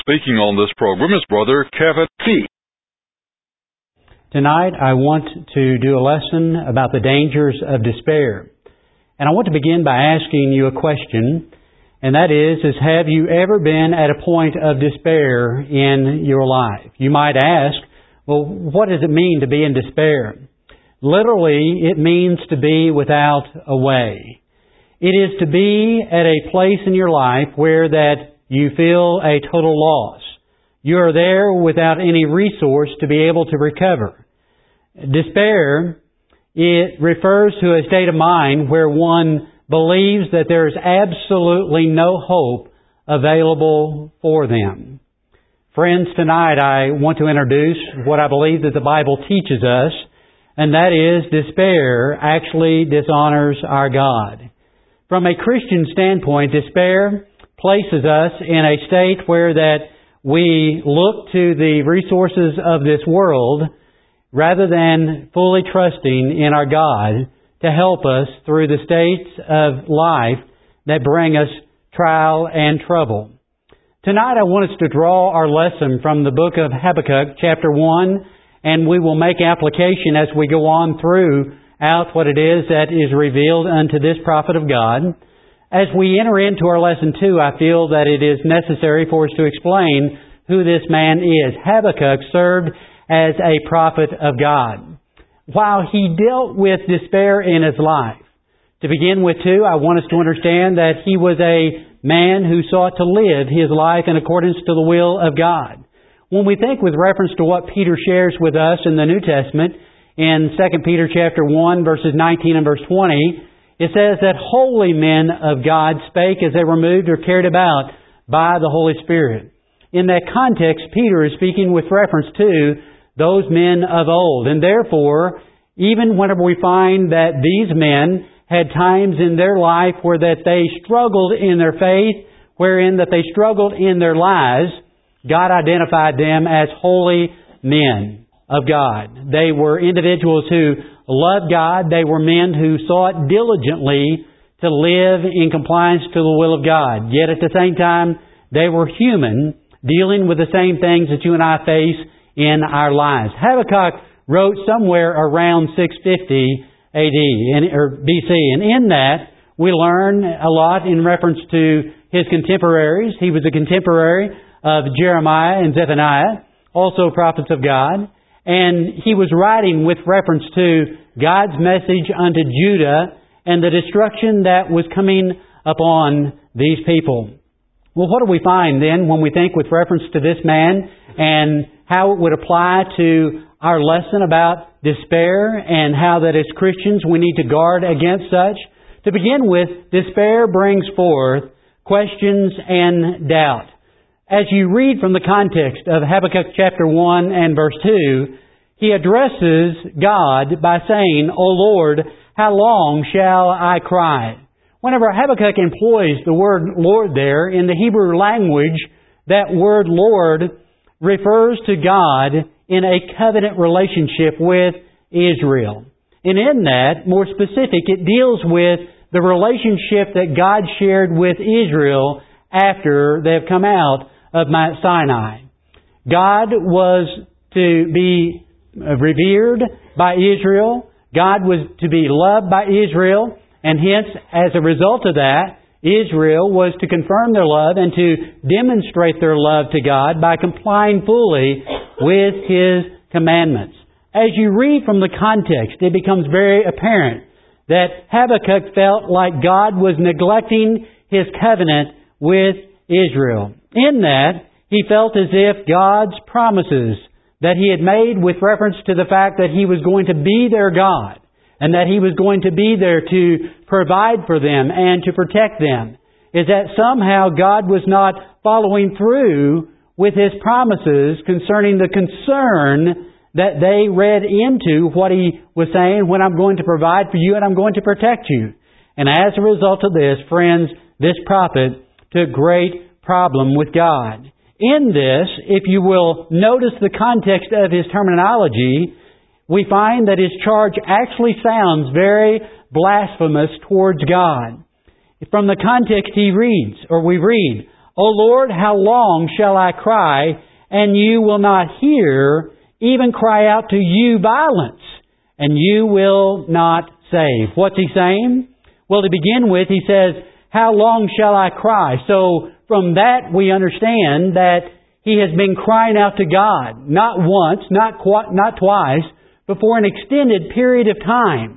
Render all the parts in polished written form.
Speaking on this program is Brother Kevin Fee. Tonight I want to do a lesson about the dangers of despair. And I want to begin by asking you a question, and that is have you ever been at a point of despair in your life? You might ask, well, what does it mean to be in despair? Literally, it means to be without a way. It is to be at a place in your life where that you feel a total loss. You are there without any resource to be able to recover. Despair, it refers to a state of mind where one believes that there is absolutely no hope available for them. Friends, tonight I want to introduce what I believe that the Bible teaches us, and that is despair actually dishonors our God. From a Christian standpoint, despair places us in a state where that we look to the resources of this world rather than fully trusting in our God to help us through the states of life that bring us trial and trouble. Tonight I want us to draw our lesson from the book of Habakkuk, chapter 1, and we will make application as we go on throughout what it is that is revealed unto this prophet of God. As we enter into our lesson 2, I feel that it is necessary for us to explain who this man is. Habakkuk served as a prophet of God. While he dealt with despair in his life, to begin with too, I want us to understand that he was a man who sought to live his life in accordance to the will of God. When we think with reference to what Peter shares with us in the New Testament, in 2 Peter chapter 1, verses 19 and verse 20, it says that holy men of God spake as they were moved or carried about by the Holy Spirit. In that context, Peter is speaking with reference to those men of old. And therefore, even whenever we find that these men had times in their life where that they struggled in their faith, wherein that they struggled in their lives, God identified them as holy men of God. They were individuals who loved God. They were men who sought diligently to live in compliance to the will of God. Yet at the same time, they were human, dealing with the same things that you and I face in our lives. Habakkuk wrote somewhere around 650 AD or BC, and in that we learn a lot in reference to his contemporaries. He was a contemporary of Jeremiah and Zephaniah, also prophets of God. And he was writing with reference to God's message unto Judah and the destruction that was coming upon these people. Well, what do we find then when we think with reference to this man and how it would apply to our lesson about despair and how that as Christians we need to guard against such? To begin with, despair brings forth questions and doubt. As you read from the context of Habakkuk chapter 1 and verse 2, he addresses God by saying, O Lord, how long shall I cry? Whenever Habakkuk employs the word Lord there, in the Hebrew language, that word Lord refers to God in a covenant relationship with Israel. And in that, more specific, it deals with the relationship that God shared with Israel after they have come out of Mount Sinai. God was to be revered by Israel. God was to be loved by Israel. And hence, as a result of that, Israel was to confirm their love and to demonstrate their love to God by complying fully with His commandments. As you read from the context, it becomes very apparent that Habakkuk felt like God was neglecting His covenant with Israel. In that, he felt as if God's promises that He had made with reference to the fact that He was going to be their God and that He was going to be there to provide for them and to protect them, is that somehow God was not following through with His promises concerning the concern that they read into what He was saying, when I'm going to provide for you and I'm going to protect you. And as a result of this, friends, this prophet took great problem with God. In this, if you will notice the context of his terminology, we find that his charge actually sounds very blasphemous towards God. From the context we read, O Lord, how long shall I cry, and you will not hear, even cry out to you violence, and you will not save? What's he saying? Well, to begin with, he says, how long shall I cry? So from that we understand that he has been crying out to God, not once, not twice, but for an extended period of time.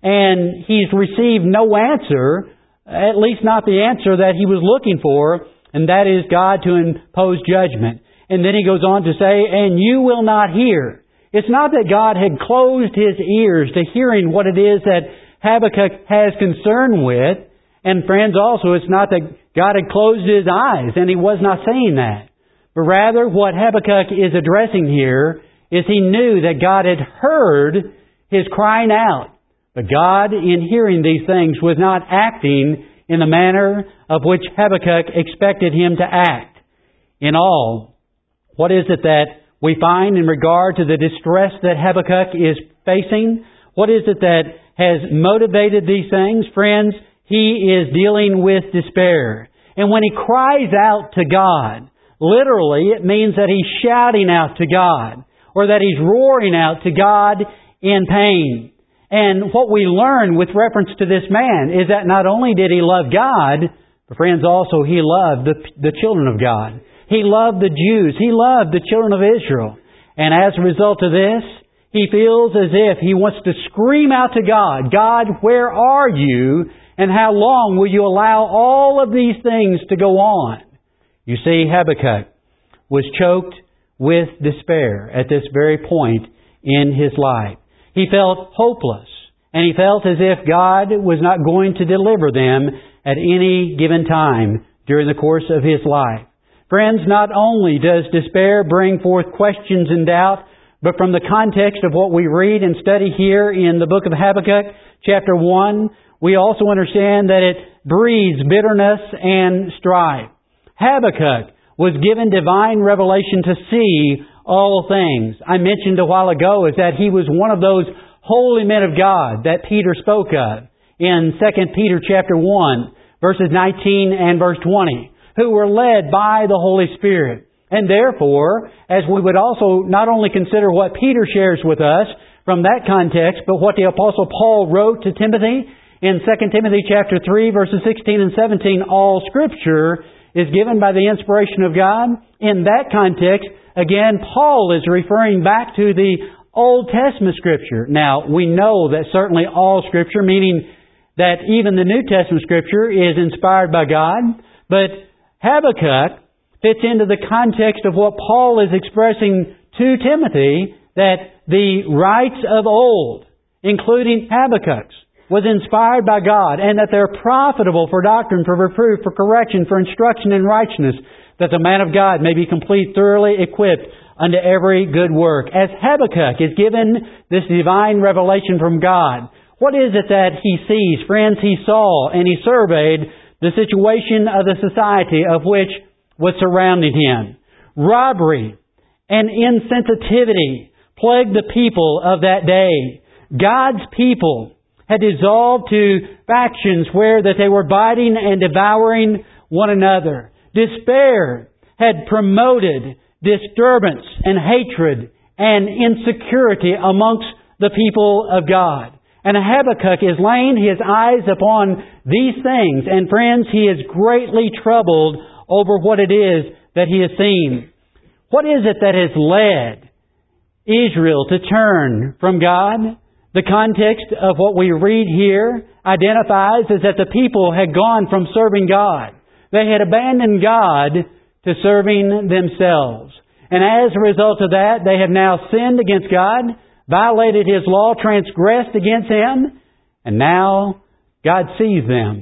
And he's received no answer, at least not the answer that he was looking for, and that is God to impose judgment. And then he goes on to say, and you will not hear. It's not that God had closed his ears to hearing what it is that Habakkuk has concern with. And friends, also, it's not that God had closed his eyes and he was not saying that. But rather, what Habakkuk is addressing here is he knew that God had heard his crying out. But God, in hearing these things, was not acting in the manner of which Habakkuk expected him to act. In all, what is it that we find in regard to the distress that Habakkuk is facing? What is it that has motivated these things? Friends, he is dealing with despair. And when he cries out to God, literally it means that he's shouting out to God, or that he's roaring out to God in pain. And what we learn with reference to this man is that not only did he love God, but friends, also he loved the children of God. He loved the Jews. He loved the children of Israel. And as a result of this, he feels as if he wants to scream out to God, God, where are you? And how long will you allow all of these things to go on? You see, Habakkuk was choked with despair at this very point in his life. He felt hopeless, and he felt as if God was not going to deliver them at any given time during the course of his life. Friends, not only does despair bring forth questions and doubt, but from the context of what we read and study here in the book of Habakkuk, chapter 1, we also understand that it breeds bitterness and strife. Habakkuk was given divine revelation to see all things. I mentioned a while ago is that he was one of those holy men of God that Peter spoke of in 2 Peter chapter 1, verses 19 and verse 20, who were led by the Holy Spirit. And therefore, as we would also not only consider what Peter shares with us from that context, but what the Apostle Paul wrote to Timothy in 2 Timothy chapter 3, verses 16 and 17, all Scripture is given by the inspiration of God. In that context, again, Paul is referring back to the Old Testament Scripture. Now, we know that certainly all Scripture, meaning that even the New Testament Scripture, is inspired by God. But Habakkuk fits into the context of what Paul is expressing to Timothy, that the rights of old, including Habakkuk's, was inspired by God, and that they're profitable for doctrine, for reproof, for correction, for instruction in righteousness, that the man of God may be complete, thoroughly equipped unto every good work. As Habakkuk is given this divine revelation from God, what is it that he sees? Friends, he saw and he surveyed the situation of the society of which was surrounding him. Robbery and insensitivity plagued the people of that day. God's people had dissolved to factions where that they were biting and devouring one another. Despair had promoted disturbance and hatred and insecurity amongst the people of God. And Habakkuk is laying his eyes upon these things. And friends, he is greatly troubled over what it is that he has seen. What is it that has led Israel to turn from God? The context of what we read here identifies is that the people had gone from serving God. They had abandoned God to serving themselves. And as a result of that, they have now sinned against God, violated His law, transgressed against Him, and now God sees them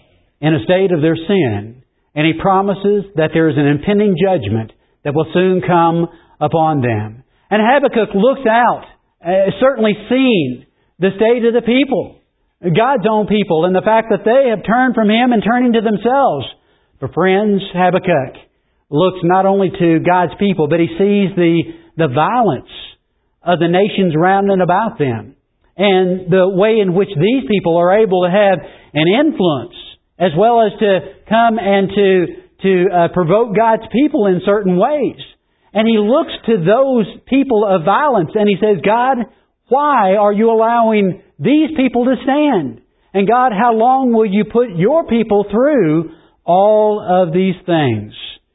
in a state of their sin. And He promises that there is an impending judgment that will soon come upon them. And Habakkuk looks out, certainly seen the state of the people, God's own people, and the fact that they have turned from Him and turning to themselves. But friends, Habakkuk looks not only to God's people, but he sees the violence of the nations round and about them, and the way in which these people are able to have an influence, as well as to come and to to provoke God's people in certain ways. And he looks to those people of violence and he says, God, why are you allowing these people to stand? And God, how long will you put your people through all of these things?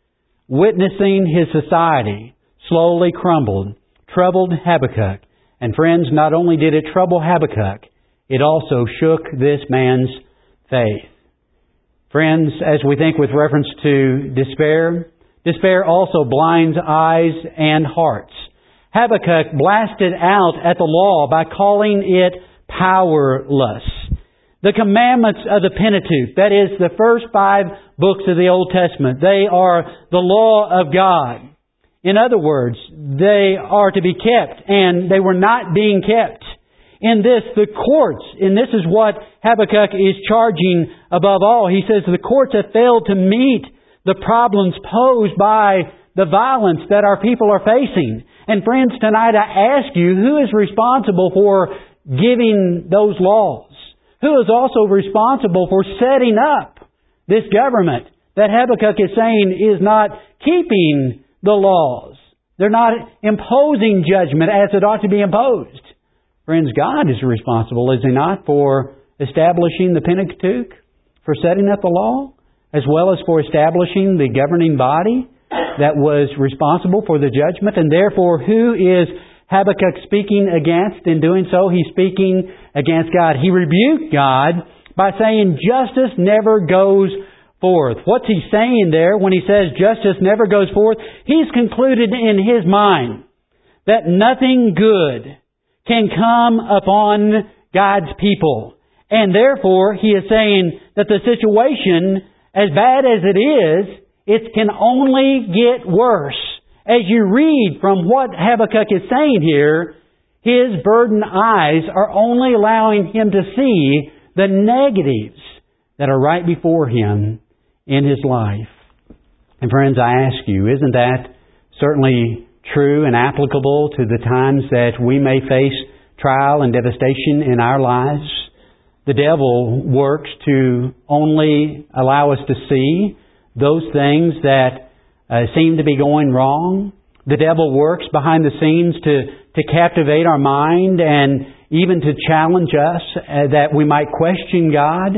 Witnessing his society slowly crumbled, troubled Habakkuk. And friends, not only did it trouble Habakkuk, it also shook this man's faith. Friends, as we think with reference to despair, despair also blinds eyes and hearts. Habakkuk blasted out at the law by calling it powerless. The commandments of the Pentateuch, that is the first 5 books of the Old Testament, they are the law of God. In other words, they are to be kept, and they were not being kept. In this, the courts, and this is what Habakkuk is charging above all. He says the courts have failed to meet the problems posed by the violence that our people are facing. And friends, tonight I ask you, who is responsible for giving those laws? Who is also responsible for setting up this government that Habakkuk is saying is not keeping the laws? They're not imposing judgment as it ought to be imposed. Friends, God is responsible, is He not, for establishing the Pentateuch, for setting up the law, as well as for establishing the governing body that was responsible for the judgment. And therefore, who is Habakkuk speaking against? In doing so, he's speaking against God. He rebuked God by saying justice never goes forth. What's he saying there when he says justice never goes forth? He's concluded in his mind that nothing good can come upon God's people. And therefore, he is saying that the situation, as bad as it is, it can only get worse. As you read from what Habakkuk is saying here, his burdened eyes are only allowing him to see the negatives that are right before him in his life. And friends, I ask you, isn't that certainly true and applicable to the times that we may face trial and devastation in our lives? The devil works to only allow us to see those things that seem to be going wrong. The devil works behind the scenes to captivate our mind and even to challenge us that we might question God.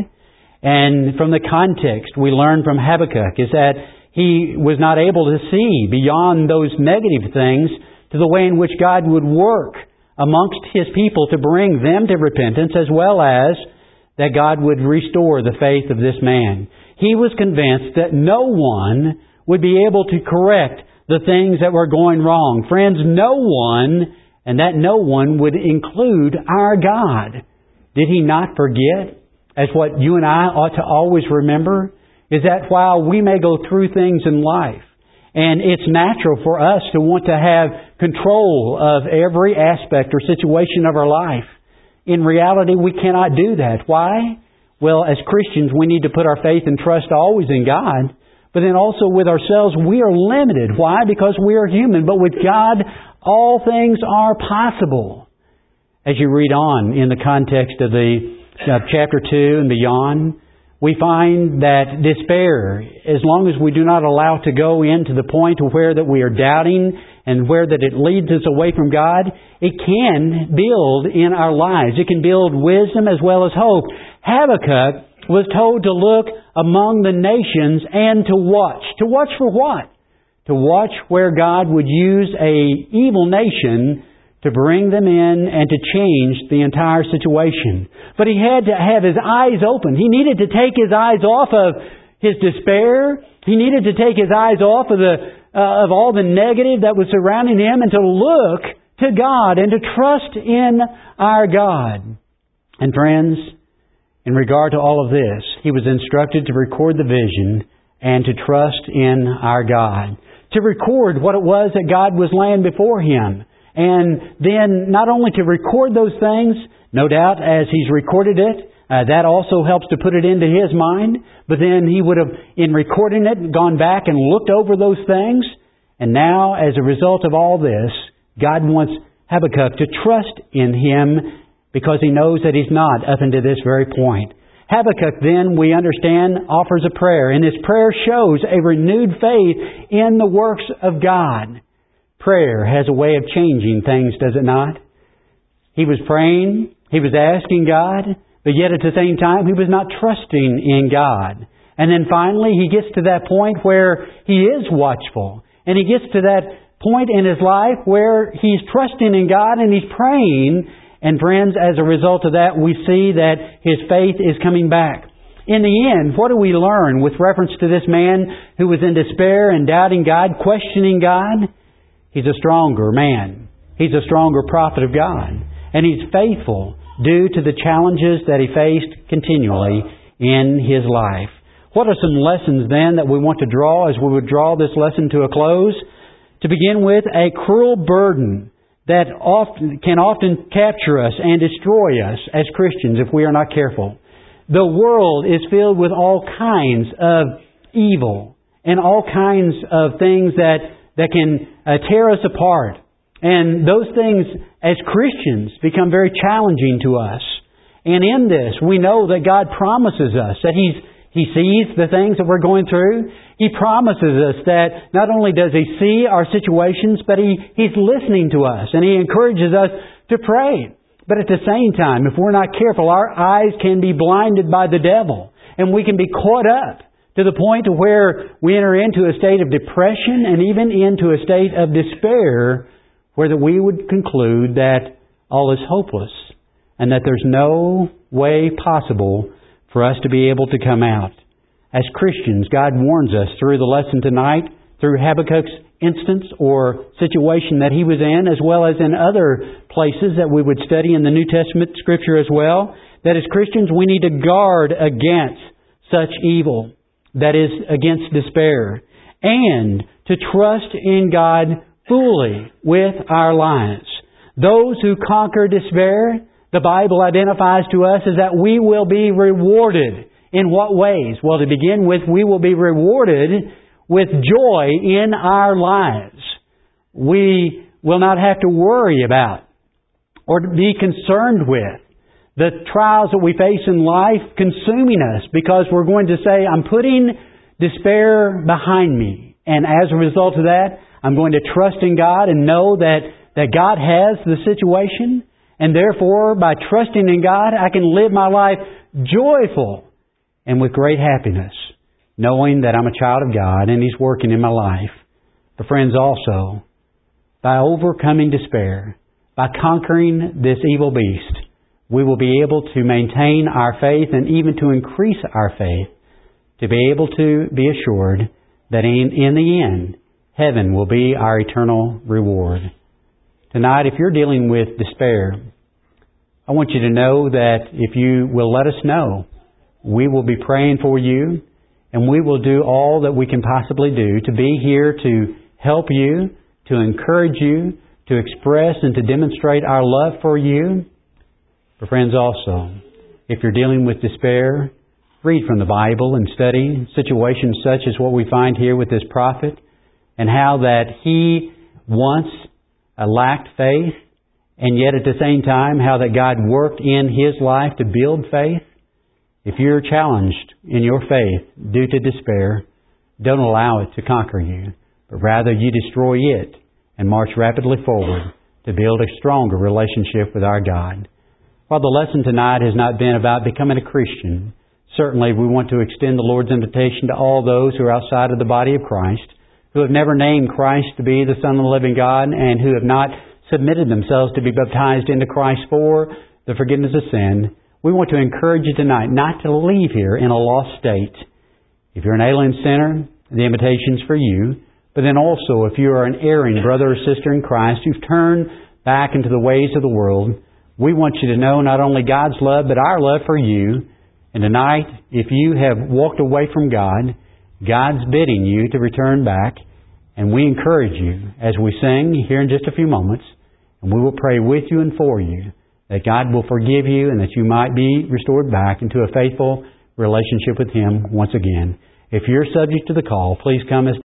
And from the context we learn from Habakkuk is that he was not able to see beyond those negative things to the way in which God would work amongst His people to bring them to repentance, as well as that God would restore the faith of this man. He was convinced that no one would be able to correct the things that were going wrong. Friends, no one, and that no one would include our God. Did He not forget, as what you and I ought to always remember, is that while we may go through things in life, and it's natural for us to want to have control of every aspect or situation of our life, in reality we cannot do that. Why? Well, as Christians, we need to put our faith and trust always in God. But then also with ourselves, we are limited. Why? Because we are human. But with God, all things are possible. As you read on in the context of the chapter 2 and beyond, we find that despair, as long as we do not allow it to go into the point where that we are doubting and where that it leads us away from God, it can build in our lives. It can build wisdom as well as hope. Habakkuk was told to look among the nations and to watch. To watch for what? To watch where God would use an evil nation to bring them in and to change the entire situation. But he had to have his eyes open. He needed to take his eyes off of his despair. He needed to take his eyes off of all the negative that was surrounding him and to look to God and to trust in our God. And friends, in regard to all of this, he was instructed to record the vision and to trust in our God. To record what it was that God was laying before him. And then not only to record those things, no doubt as he's recorded it, that also helps to put it into his mind. But then he would have, in recording it, gone back and looked over those things. And now, as a result of all this, God wants Habakkuk to trust in Him because he knows that he's not up unto this very point. Habakkuk then, we understand, offers a prayer, and his prayer shows a renewed faith in the works of God. Prayer has a way of changing things, does it not? He was praying, he was asking God, but yet at the same time he was not trusting in God. And then finally he gets to that point where he is watchful, and he gets to that point in his life where he's trusting in God and he's praying. And friends, as a result of that, we see that his faith is coming back. In the end, what do we learn with reference to this man who was in despair and doubting God, questioning God? He's a stronger man. He's a stronger prophet of God. And he's faithful due to the challenges that he faced continually in his life. What are some lessons then that we want to draw as we would draw this lesson to a close? To begin with, a cruel burden that can often capture us and destroy us as Christians if we are not careful. The world is filled with all kinds of evil and all kinds of things that can tear us apart. And those things, as Christians, become very challenging to us. And in this, we know that God promises us that He sees the things that we're going through. He promises us that not only does He see our situations, but He's listening to us, and He encourages us to pray. But at the same time, if we're not careful, our eyes can be blinded by the devil, and we can be caught up to the point to where we enter into a state of depression and even into a state of despair, where that we would conclude that all is hopeless and that there's no way possible for us to be able to come out. As Christians, God warns us through the lesson tonight, through Habakkuk's instance or situation that he was in, as well as in other places that we would study in the New Testament Scripture as well, that as Christians we need to guard against such evil, that is, against despair, and to trust in God fully with our lives. Those who conquer despair, the Bible identifies to us as that we will be rewarded. In what ways? Well, to begin with, we will be rewarded with joy in our lives. We will not have to worry about or to be concerned with the trials that we face in life consuming us, because we're going to say, I'm putting despair behind me. And as a result of that, I'm going to trust in God and know that God has the situation. And therefore, by trusting in God, I can live my life joyful and with great happiness, knowing that I'm a child of God and He's working in my life. But friends, also, by overcoming despair, by conquering this evil beast, we will be able to maintain our faith and even to increase our faith, to be able to be assured that in the end, heaven will be our eternal reward. Tonight, if you're dealing with despair, I want you to know that if you will let us know, we will be praying for you, and we will do all that we can possibly do to be here to help you, to encourage you, to express and to demonstrate our love for you. But friends, also, if you're dealing with despair, read from the Bible and study situations such as what we find here with this prophet, and how that he once lacked faith, and yet at the same time how that God worked in his life to build faith. If you're challenged in your faith due to despair, don't allow it to conquer you, but rather you destroy it and march rapidly forward to build a stronger relationship with our God. While the lesson tonight has not been about becoming a Christian, certainly we want to extend the Lord's invitation to all those who are outside of the body of Christ, who have never named Christ to be the Son of the living God, and who have not submitted themselves to be baptized into Christ for the forgiveness of sin. We want to encourage you tonight not to leave here in a lost state. If you're an alien sinner, the invitation's for you. But then also, if you are an erring brother or sister in Christ who've turned back into the ways of the world, we want you to know not only God's love, but our love for you. And tonight, if you have walked away from God, God's bidding you to return back. And we encourage you as we sing here in just a few moments, and we will pray with you and for you, that God will forgive you and that you might be restored back into a faithful relationship with Him once again. If you're subject to the call, please come as